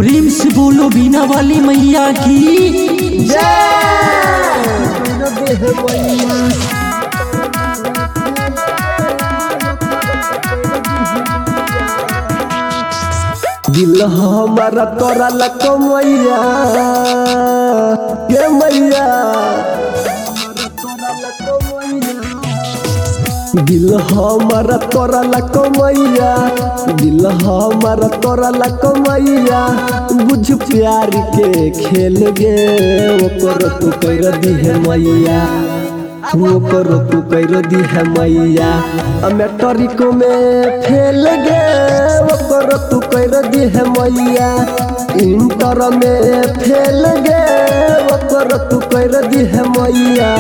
प्रेम से बोलो बीना वाली मैया की दिल हमारा तोरा लको मैया ये मैया दिल हमारा तोरा लको मैया दिल हमारा तोरा लको मैया बुझ प्यार के खेल गे वो करो तू कर दी है मैया वो करो तू कर दी है मैया अमेटरिको में फेल गे वो करो तू कर दी है मैया इंटर में फेल गे वो करो तू कर दी है मैया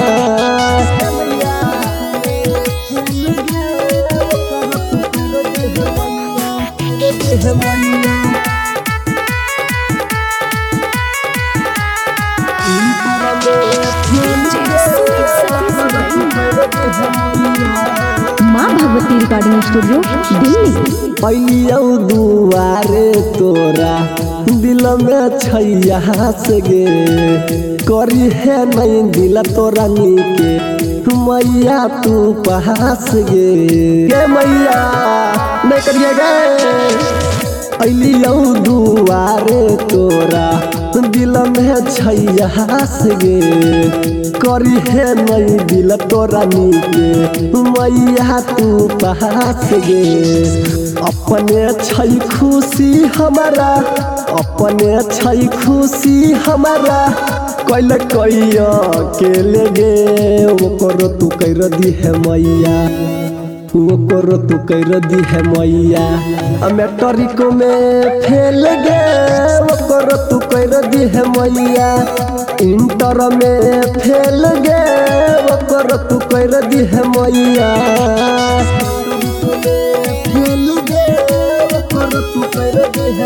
माँ भगवती रिकॉर्डिंग स्टूडियो दिल्ली। अलियौ दुआरे तोरा दिल में छैया से गे करी है नहीं दिल तोरा नीके मैया तू पास गे मैया नहीं करिए गे अलियौ दुआरे तोरा दिल में छैया से गे करी है नहीं दिल तोरा नीके मैया तू पास गे अपने छै खुशी हमारा अपने छै खुशी हमारा कैल कैया के ले गे वो करो तू कर दी है मैया वो करो तू कर दी है मैया अमेटरिको में फेल गे वो करो तू कर दी है मैया इंटर में फेल गे वो करो तू कर दी है मैया फेल गे वो करो तू कर दी है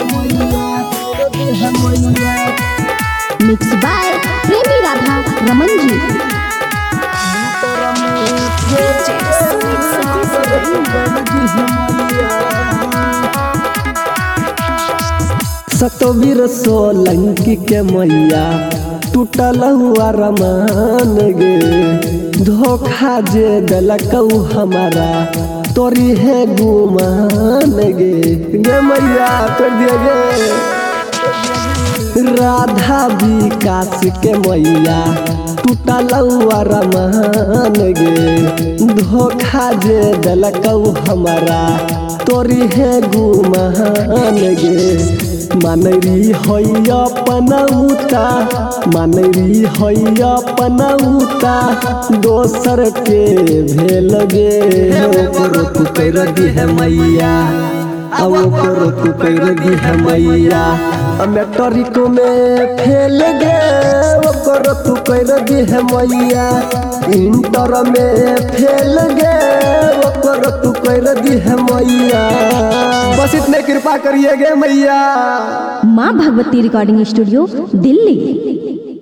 मैया मिक्स बाय प्रेमी राधा रमन जी। सतवीर सोलंकी के मैया टूटल हुआ रमान गे धोखा जे दलकौ हमारा तोरी है गुमान गे मैया कर दिए गे राधा विकास के मैया टूटल हुआ रमान गे धोखा जे दलकौ हमारा तोरी है गुमान गे मानरी हैया पनौता मानरी हैया पनौता दोसर के भेल गे करो तू कर दी है मैया वो करो तू कर दी है मैया अमेटरिको में फेल गे वो करो तू कर दी है मैया इंटर में फेल गे वो करो तू कर दी है मैया बस इतने कृपा करिए गे मैया। माँ भगवती रिकॉर्डिंग स्टूडियो दिल्ली।